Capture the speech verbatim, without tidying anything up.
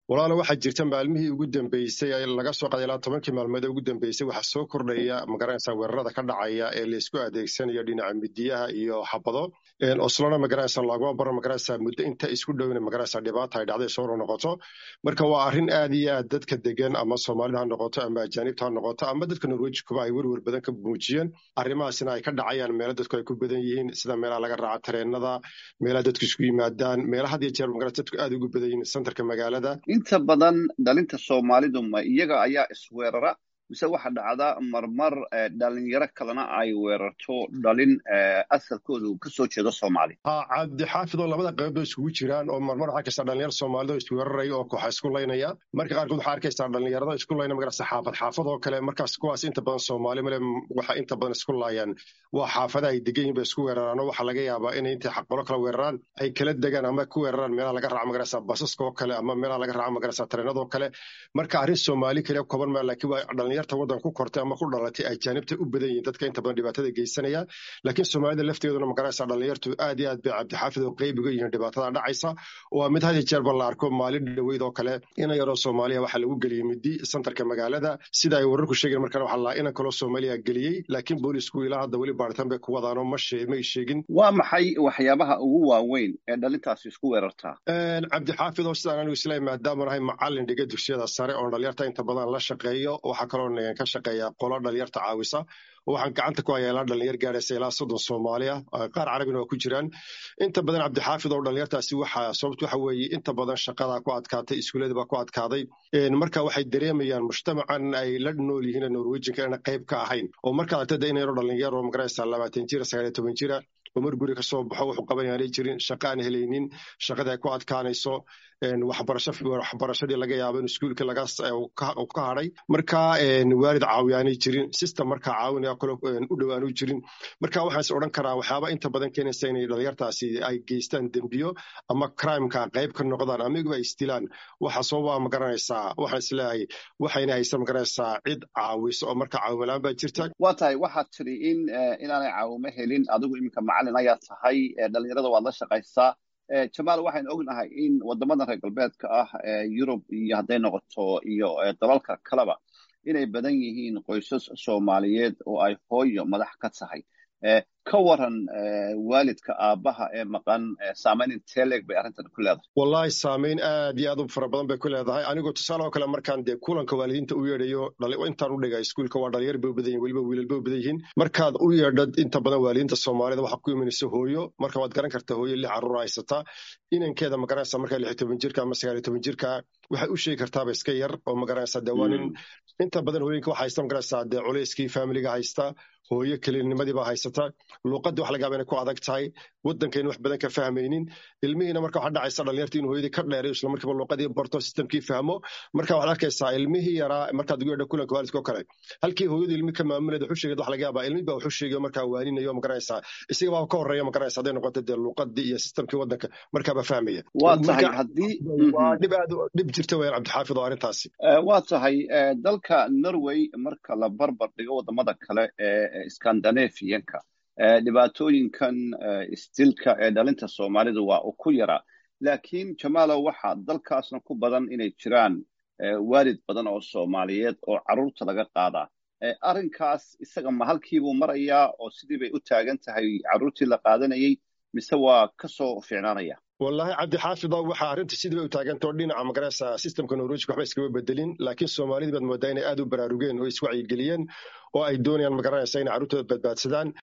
walaalo waxaa jirta maalmihii ugu dambeysay ee laga soo qaaday ilaa tobankii maalmood ee ugu dambeysay waxaa soo kordhaya magaranaysa weerarada ka dhacaya ee laysku adeegsanayo dhinaca midiyaha iyo xabado oslona magaranaysa laguma baro magaranaysa muddo inta isku dhowna magaranaysa dhibaata ay dhacday soo noqoto marka waa arrin aad iyo aad dadka degan ama Soomaalida ha noqoto ama ajaanibta ha noqoto ama dadka Norweejkuba ay werwer badan ka muujiyeen arrimahaasina ay ka dhacayaan meelo dadku ay ku badan yihiin sida meelaha laga raaco tareenada meelaha dadku isku yimaadaan meelaha had iyo jeer magaranaysa dadku aad ugu badan yihiin centerka magaalada inta badan dhalinta Soomaalidu ma iyaga ayaa isweerara mise waxa dhacda marmar dhalinyaro kalena ay weerarto dhalin asalkoodu ka soo jeedo Soomaali ha cabdi xaafido labada qayb isku jiraan oo marmar waxa ka soo dhalinyaro Soomaalidu isweeraray oo koox isku leynaya marka qaarkood waxa arkaysaa dhalinyarada isku leynaya magac saxaafad xaafad oo kale markaas kuwaas inta badan Soomaali male waxa inta badan isku laayaan waa xaafada ay degan yihiin isku weeraraan waxa laga yaabaa in inta xaqolo kala weeraraan ay kala degan ama ku weeraraan meelaha laga raaco magac basaska oo kale ama meelaha laga raaco magac tareenada oo kale marka arrin Soomaali kale kooban ma laakiin waa yarta wadan ku kortay ama ku dhalatay ajaanibta u badan yihiin dadka inta badan dhibaatada geysanaya laakiin Soomaalida lafteeduna magaranaysa dhalinyartu aad iyo aad bay cabdi xaafid oo qayb uga yihiin dhibaatada dhacaysa oo mid hadi jeer bal la arko maalin dhaweyd oo kale in yaro Soomaaliya waxa lagu galiyay midi centerka magaalada sida ay wararku sheegeen markaa waxa la in kala Soomaaliya galiyay laakiin boolisku ilaa hadda wali baaritaan bay ku wadaan oo ma sheegin waa maxay waxyaabaha ugu waaweyn ee dhalintaasi isku weerartaa een cabdi xaafid oo sidaan anigu islaam maadaama ahay macallin dhiga dugsiyada sare oo dhalinyarta inta badan la shaqeeyo waxa kale oo ka shaqeeya qolo dhalinyarta caawisa waxaan gacanta ku hayaa dhalinyar gaaraysa ilaa soddon Soomaaliya qaar Carabina oo ku jiraan inta badan cabdi xaafid oo dhalinyartaasi waxa sababtu waxa weeye inta badan shaqada ku adkaatay iskuulada ku adkaaday een marka waxay dareemayaan mujtamacan ay la nool yihiin Norwegian kana qayb ka ahayn oo marka aad taday inay dhalinyaro magaraysa labaatan jir sagaal iyo toban jir umar guri ka soo baxo wuxuu qabanayay jirin shaqo aan helaynin shaqada ay ku adkaanayso een waxbarasho waxbarashadii laga yaabo in iskuulka laga ka haray marka een waalid caawiyaan jirin system marka caawinaya kale u dhawaanu jirin marka waxaan is oran karaa waxyaaba inta badan keenaysa inay dhalinyartaasi ay geystaan dambiyo ama crime ka qayb ka noqdaan amigu ay istilaan waxa soo waa ma garanaysaa waxa islaahay waxayna haysan ma garanaysaa cid caawiso oo marka caawilaan ba jirta waa tahay waxa tiri in inaanay caawimo helin adigu imika macallin ayaa tahay dhalinyarada waa la shaqaysaa Jamaal waxaan ognahay in wadamada reer galbeedka ah ee Yurub iyo haday noqoto iyo dalalka kaleba inay badan yihiin qoysas Soomaaliyeed oo ay hooyo madax ka tahay ka waran waalidka aabaha ee maqan saameyn inteleg bay arrintan ku leedahay wallahi saameyn aad iyo aad u fara badan bay ku leedahay anigu tusaale oo kale markaan de kulanka waalidiinta u yeedhayo intaan u dhigay iskuulka waa dhalinyar bay u badan yihiin waliba wiilal bay u badan yihiin markaad u yeedhad inta badan waalidiinta Soomaalida waxa ku imanaysa hooyo marka waad garan kartaa hooyo lix carruur haysata inankeeda magaranaysa marka lix iyo toban jirka ama sagaal iyo toban jirka waxay u sheegi kartaa iska yar oo magaranaysa dawaanin inta badan hooyinka waxa haysta magaranaysa de culeyskii familiga haysta hooyo kaliinimadii baa haysata luqadii wax laga yaabaa inay ku adag tahay wadankeena wax badan ka fahmaynin ilmihiina marka waxa dhacaysa dhalinyartii inuu hooyadii ka dheereeyo isla markiiba luqadii barto systemkii fahmo marka waxaad arkaysaa ilmihii yaraa markaad ugu yeedho kulanka waalidka oo kale halkii hooyadu ilmi ka maamuleed wuxuu sheegay wax laga yaabaa ilmi baa wuxuu sheegay markaa waaninayo ma garanaysaa isaga baa ka horeeya ma garanaysaa haday noqoto dee luqadii iyo systemkii wadanka markaaba fahmaya waa tahay haddii waa dhib aad dhib jirta weeyaan cabdi xaafid oo arrintaasi waa tahay dalka Norway marka la barbar dhigo wadamada kale ee Scandinavianka dhibaatooyinkan istilka ee dhalinta Soomaalidu waa ku yara laakiin Jamaal waxa dalkaasna ku badan inay jiraan waalid badan oo Soomaaliyeed oo carruurta laga qaada arrinkaas isaga ma halkiibu maraya oo sidii bay u taagan tahay carruurtii la qaadanayay mise waa ka soo fiicnaanaya والله عبد حافظ waxa arinta sidii u taaganto dhinaca magaraysa systemka Norwegian waxba iska bedelin laakiin Soomaalida bad moodayna aad u baraarugeen oo iswacyi geliyeen oo ay doonayaan magaraysa in carruurtooda badbaadsadaan